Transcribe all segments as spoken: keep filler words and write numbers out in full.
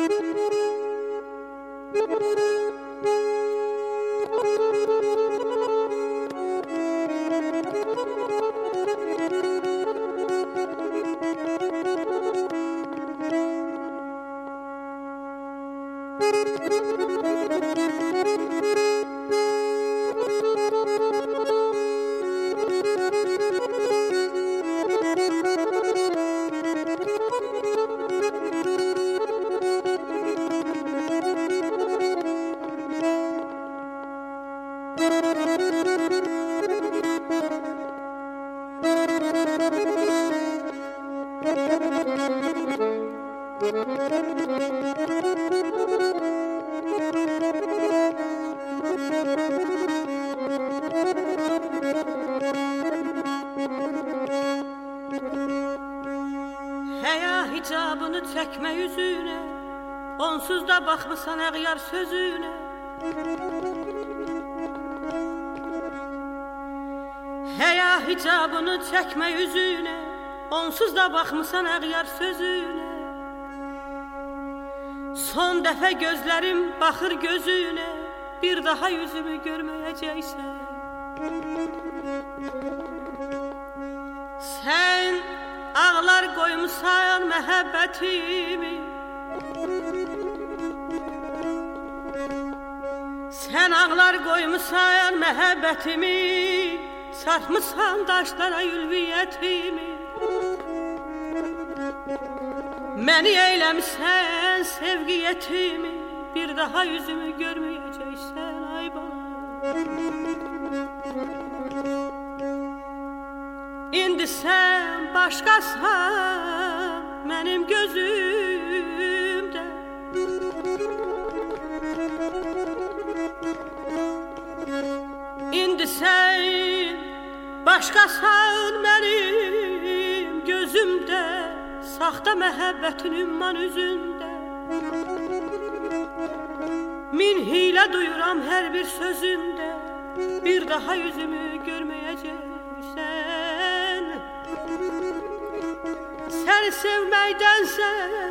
Hicabını çəkmə yüzünə, onsuz da baxmısan əğyar sözünə. Həya hicabını çəkmə yüzünə, onsuz da baxmısan əğyar sözünə. Son dəfə gözlərim baxır gözünə, bir daha yüzümü görməyəcəksən. Sən ağlar qoymusan məhəbbətimi, sən ağlar qoymusan məhəbbətimi, sartmısan daşlara ülviyyətimi. Məni eyləmişsən sevgi yetimi, bir daha yüzümü görməyəcəksən ay bala. İndi sən başqasan mənim gözümdə. İndi sən başqasan mənim gözümdə, saxta məhəbbətin ümman üzündə. Min hilə duyuram hər bir sözündə, bir daha yüzümü görməyəcəksən. Səni sevməkdənsə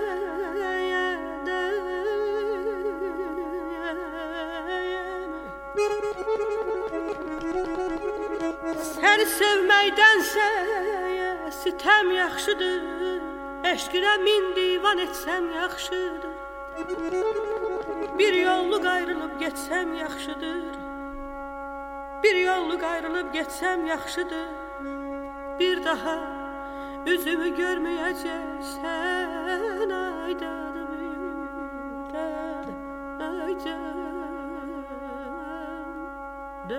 Səni sevməkdənsə sitəm yaxşıdır, eşqinə min divan etsəm yaxşıdır. Bir yolluq ayrılıb getsəm yaxşıdır, bir yolluq ayrılıb getsəm yaxşıdır. Bir daha üzümü görməyəcəksən ay canım, ay canım.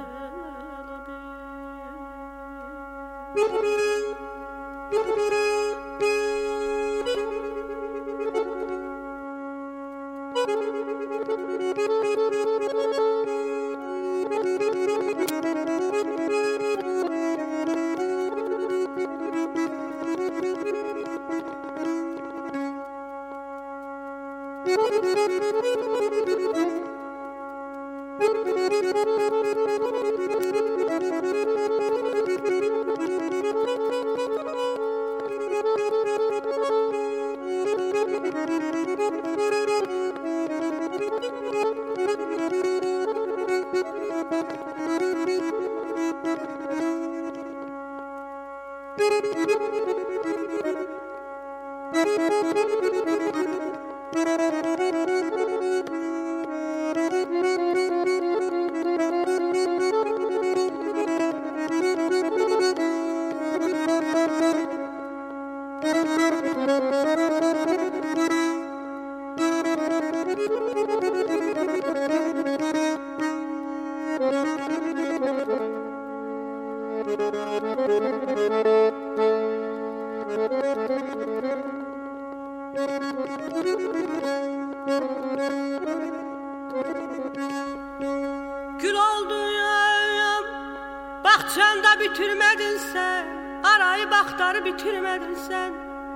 Gül oldum, bahçanda bitirmedin sen, arayı baktarı bitirmedin sen.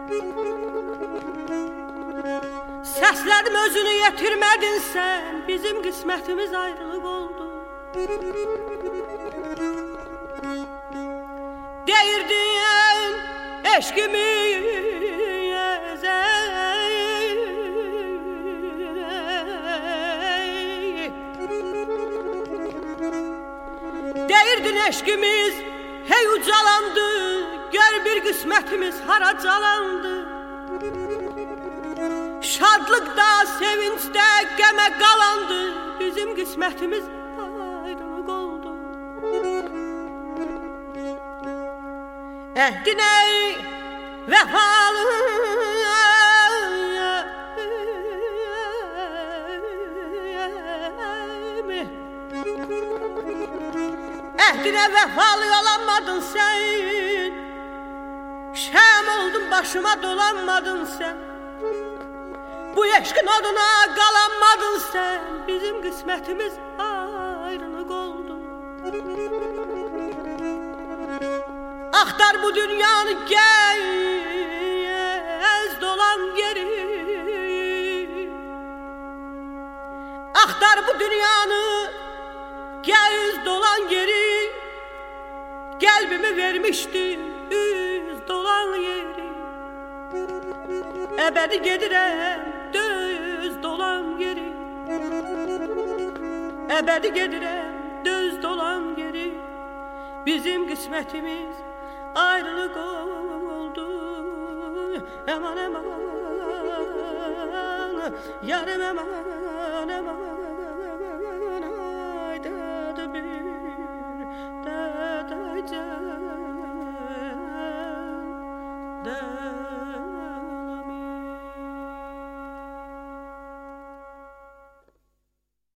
Sesledim özünü yetirmedin sen, bizim kısmetimiz ayrılık oldu. Değirdin eşkimi Deyirdin eşkimiz hey ucalandı, gör bir kısmetimiz haracalandı. Şadlıkda, sevinçdə, qəmə qalandı, bizim qismətimiz ayrılıq oldu. Əhdinə vəfalı, əhdinə vəfalı olanmadın sən, şəm oldun başıma dolanmadın sən. Bu eşkin oduna qalanmadın sən, bizim qismətimiz ayrılıq oldu. Axtar bu dünyanı gəz dolan yeri, axtar bu dünyanı gəz dolan yeri, qəlbimi vermişdim üz dolan yeri. Əbədi gedirəm düz dolan yeri, əbədi gedirəm düz dolan yeri. Bizim qismətimiz ayrılıq oldu. Aman aman, yarım aman aman.